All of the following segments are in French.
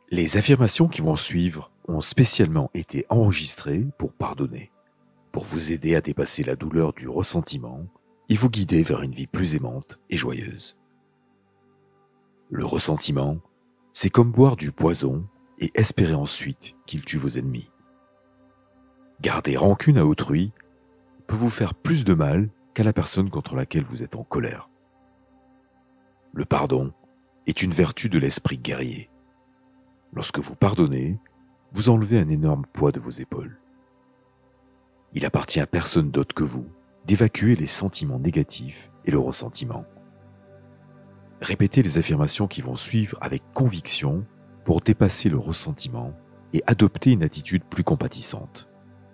Les affirmations qui vont suivre ont spécialement été enregistrées pour pardonner, pour vous aider à dépasser la douleur du ressentiment et vous guider vers une vie plus aimante et joyeuse. Le ressentiment, c'est comme boire du poison et espérer ensuite qu'il tue vos ennemis. Garder rancune à autrui peut vous faire plus de mal qu'à la personne contre laquelle vous êtes en colère. Le pardon est une vertu de l'esprit guerrier. Lorsque vous pardonnez, vous enlevez un énorme poids de vos épaules. Il appartient à personne d'autre que vous d'évacuer les sentiments négatifs et le ressentiment. Répétez les affirmations qui vont suivre avec conviction pour dépasser le ressentiment et adopter une attitude plus compatissante.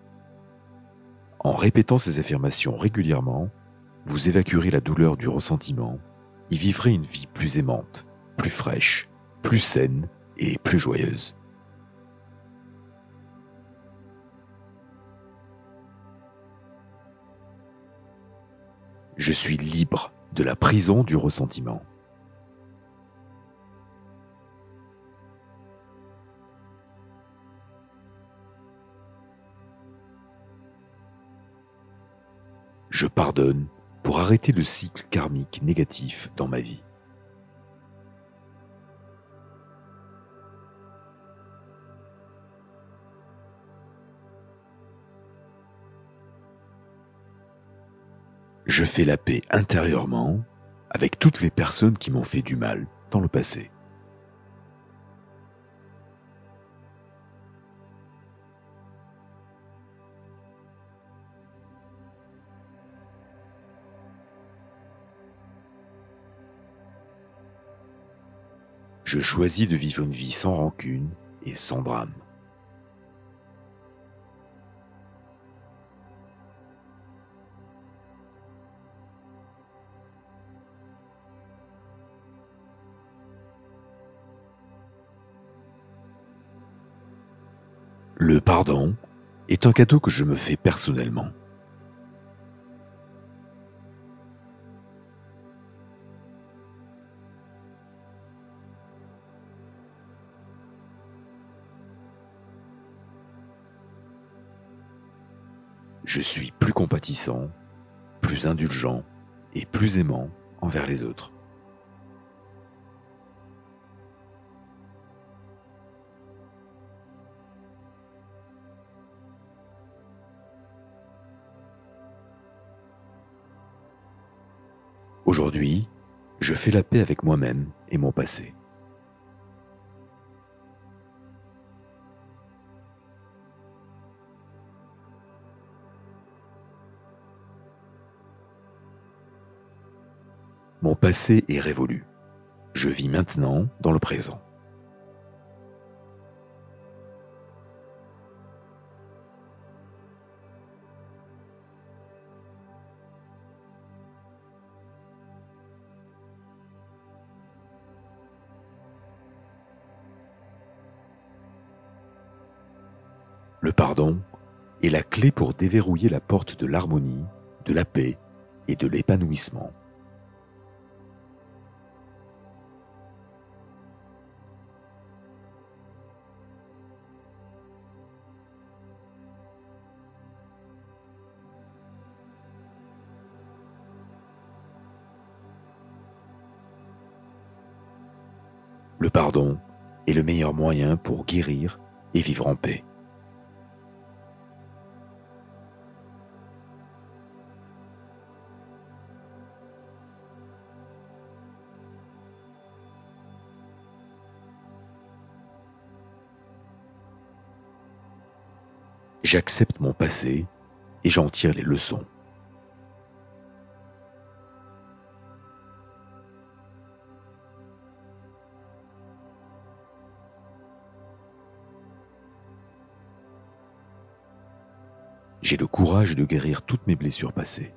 En répétant ces affirmations régulièrement, vous évacuerez la douleur du ressentiment et vivrez une vie plus aimante, plus fraîche, plus saine et plus joyeuse. Je suis libre de la prison du ressentiment. Je pardonne pour arrêter le cycle karmique négatif dans ma vie. Je fais la paix intérieurement avec toutes les personnes qui m'ont fait du mal dans le passé. Je choisis de vivre une vie sans rancune et sans drame. Le pardon est un cadeau que je me fais personnellement. Je suis plus compatissant, plus indulgent et plus aimant envers les autres. Aujourd'hui, je fais la paix avec moi-même et mon passé. Mon passé est révolu. Je vis maintenant dans le présent. Le pardon est la clé pour déverrouiller la porte de l'harmonie, de la paix et de l'épanouissement. Le pardon est le meilleur moyen pour guérir et vivre en paix. J'accepte mon passé et j'en tire les leçons. J'ai le courage de guérir toutes mes blessures passées.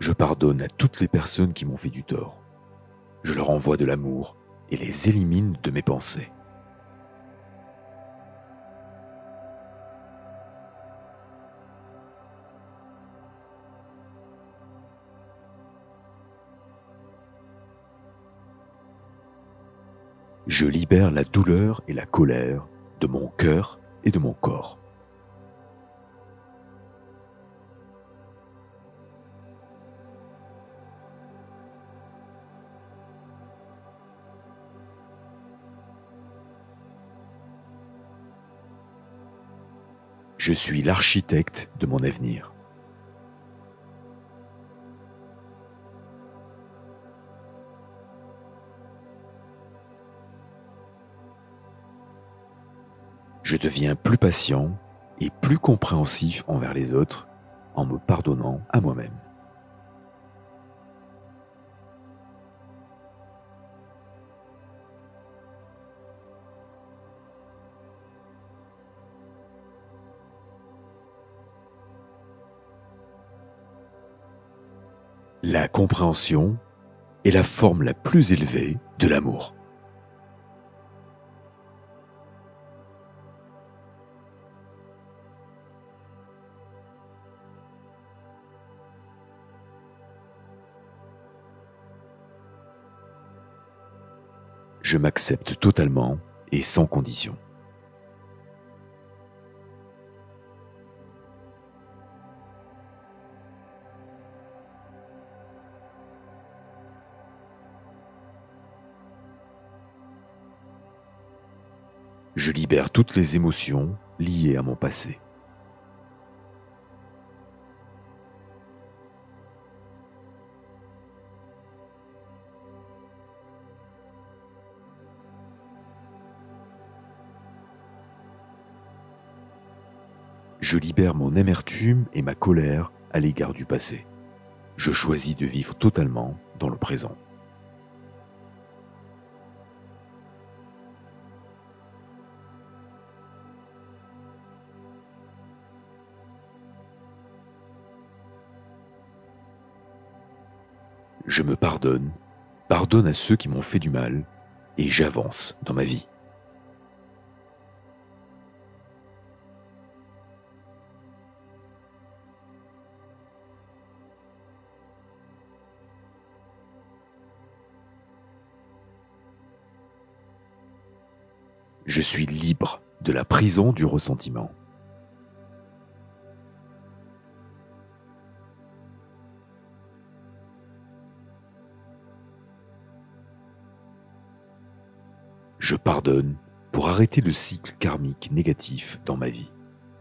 Je pardonne à toutes les personnes qui m'ont fait du tort. Je leur envoie de l'amour et les élimine de mes pensées. Je libère la douleur et la colère de mon cœur et de mon corps. Je suis l'architecte de mon avenir. Je deviens plus patient et plus compréhensif envers les autres en me pardonnant à moi-même. La compréhension est la forme la plus élevée de l'amour. Je m'accepte totalement et sans condition. Je libère toutes les émotions liées à mon passé. Je libère mon amertume et ma colère à l'égard du passé. Je choisis de vivre totalement dans le présent. Je me pardonne, pardonne à ceux qui m'ont fait du mal, et j'avance dans ma vie. Je suis libre de la prison du ressentiment. Je pardonne pour arrêter le cycle karmique négatif dans ma vie.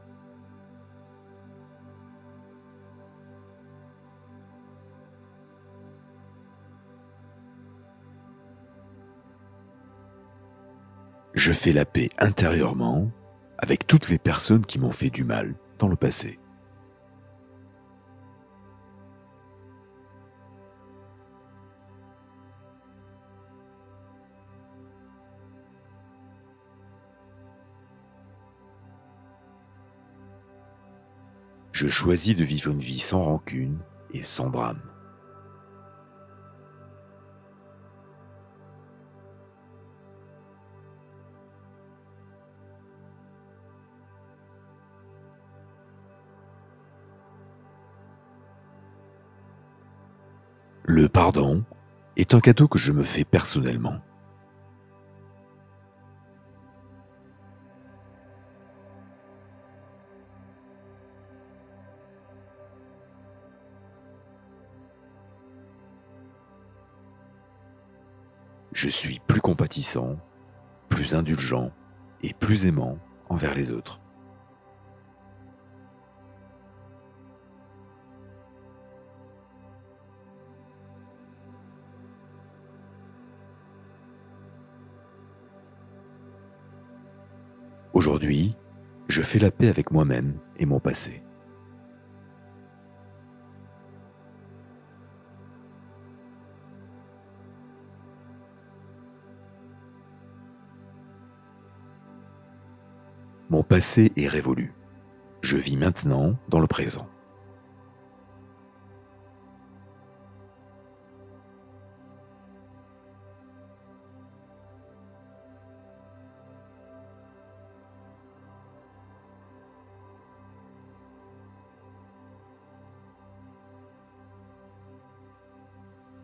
Je fais la paix intérieurement avec toutes les personnes qui m'ont fait du mal dans le passé. Je choisis de vivre une vie sans rancune et sans drame. Le pardon est un cadeau que je me fais personnellement. Je suis plus compatissant, plus indulgent et plus aimant envers les autres. Aujourd'hui, je fais la paix avec moi-même et mon passé. Mon passé est révolu. Je vis maintenant dans le présent.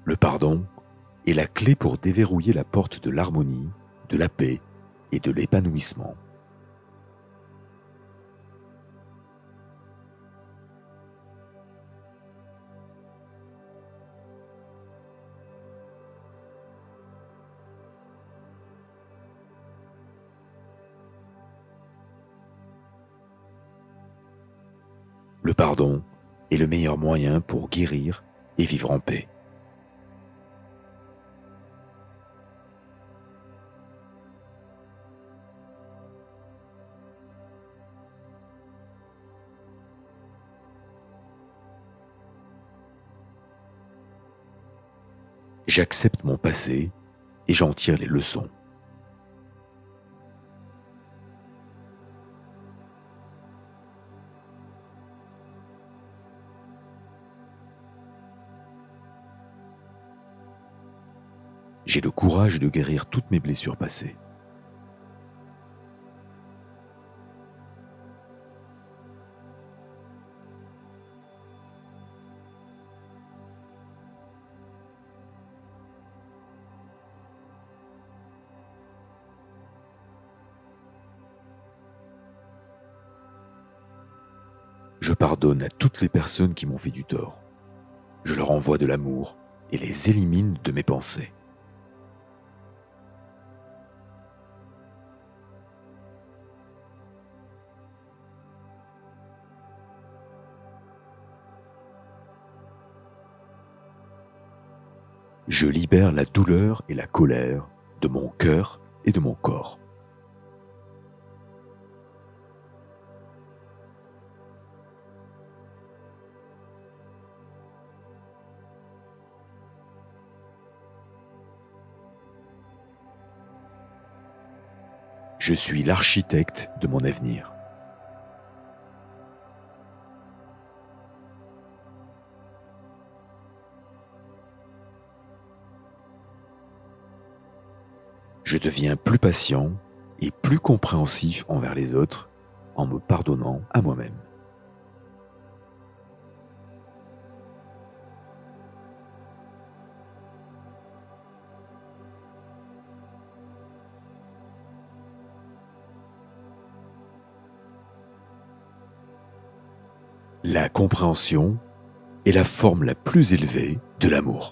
Le pardon est la clé pour déverrouiller la porte de l'harmonie, de la paix et de l'épanouissement. Le pardon est le meilleur moyen pour guérir et vivre en paix. J'accepte mon passé et j'en tire les leçons. J'ai le courage de guérir toutes mes blessures passées. Je pardonne à toutes les personnes qui m'ont fait du tort. Je leur envoie de l'amour et les élimine de mes pensées. Je libère la douleur et la colère de mon cœur et de mon corps. Je suis l'architecte de mon avenir. Je deviens plus patient et plus compréhensif envers les autres en me pardonnant à moi-même. La compréhension est la forme la plus élevée de l'amour.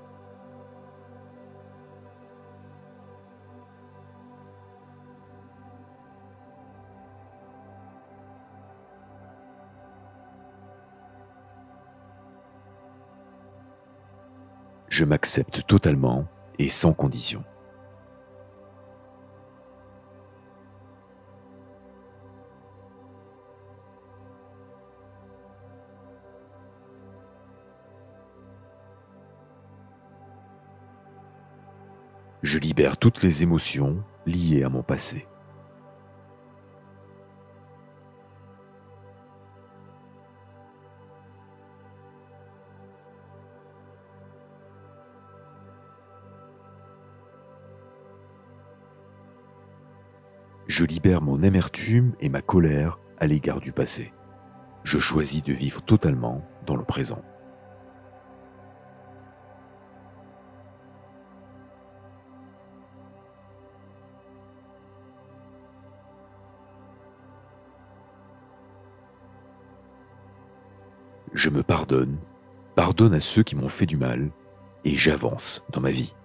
Je m'accepte totalement et sans condition. Je libère toutes les émotions liées à mon passé. Je libère mon amertume et ma colère à l'égard du passé. Je choisis de vivre totalement dans le présent. Je me pardonne, pardonne à ceux qui m'ont fait du mal et j'avance dans ma vie.